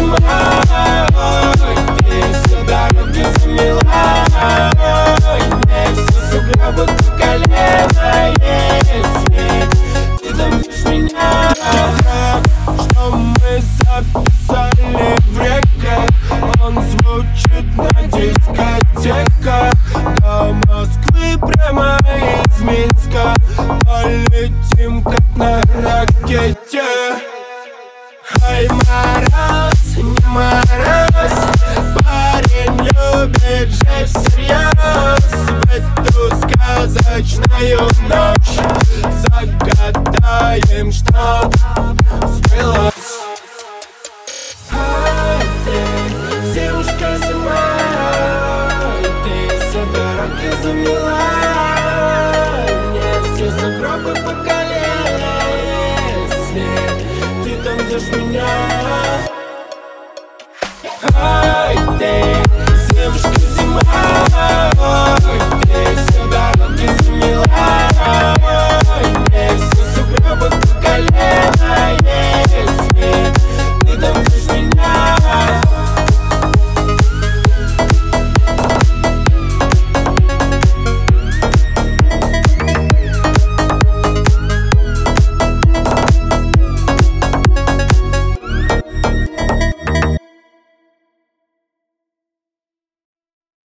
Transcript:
зима. Ты все дороги замела, мне все сугробы по колено. Если ты дождешь меня, что мы записали в реках, он звучит на дискотеках. До Москвы прямо из Минска полетим как на ракете. Ай, мороз, не мороз, парень любит же всерьез. В эту сказочную ночь загадаем, чтоб сбылось. Ай, ты, девушка зима, ты все дороги замела, мне все сугробы по колено. Если ты там ждешь меня. Ай, ты, девушка зима,